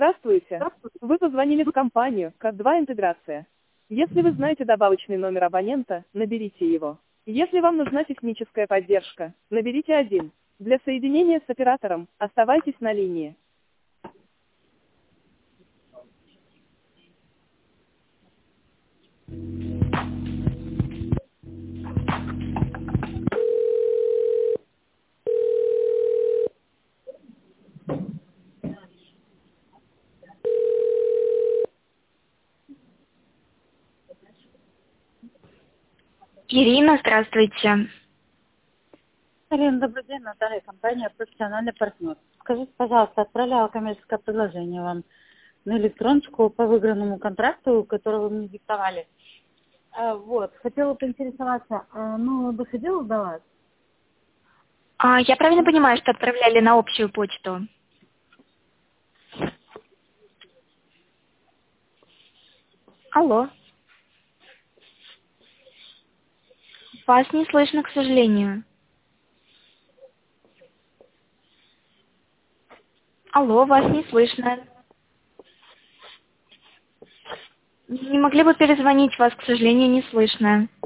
Здравствуйте. Вы позвонили в компанию «К2 Интеграция». Если вы знаете добавочный номер абонента, наберите его. Если вам нужна техническая поддержка, наберите 1. Для соединения с оператором, оставайтесь на линии. Ирина, здравствуйте. Алина, добрый день, Наталья, компания «Профессиональный партнер». Скажите, пожалуйста, отправляла коммерческое предложение вам на электроночку по выигранному контракту, который вы мне диктовали. Хотела поинтересоваться, доходило до вас? Я правильно понимаю, что отправляли на общую почту? Алло. Вас не слышно, к сожалению. Алло, вас не слышно. Не могли бы перезвонить, вас, к сожалению, не слышно.